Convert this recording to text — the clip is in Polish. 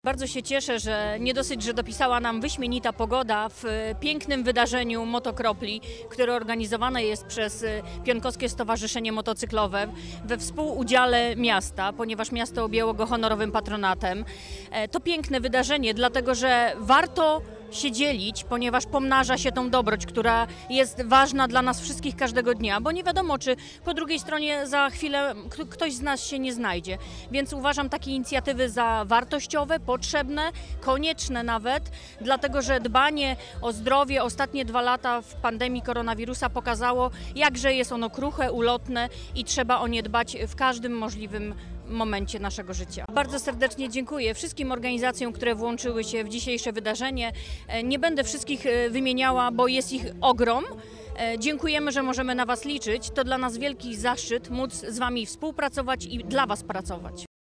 Bardzo się cieszę, że nie dosyć, że dopisała nam wyśmienita pogoda w pięknym wydarzeniu Motokropli, które organizowane jest przez Pionkowskie Stowarzyszenie Motocyklowe we współudziale miasta, ponieważ miasto objęło go honorowym patronatem. To piękne wydarzenie, dlatego że warto się dzielić, ponieważ pomnaża się tą dobroć, która jest ważna dla nas wszystkich każdego dnia, bo nie wiadomo, czy po drugiej stronie za chwilę ktoś z nas się nie znajdzie. Więc uważam takie inicjatywy za wartościowe, potrzebne, konieczne nawet, dlatego że dbanie o zdrowie ostatnie 2 lata w pandemii koronawirusa pokazało, jakże jest ono kruche, ulotne i trzeba o nie dbać w każdym możliwym momencie naszego życia. Bardzo serdecznie dziękuję wszystkim organizacjom, które włączyły się w dzisiejsze wydarzenie. Nie będę wszystkich wymieniała, bo jest ich ogrom. Dziękujemy, że możemy na Was liczyć. To dla nas wielki zaszczyt móc z Wami współpracować i dla Was pracować.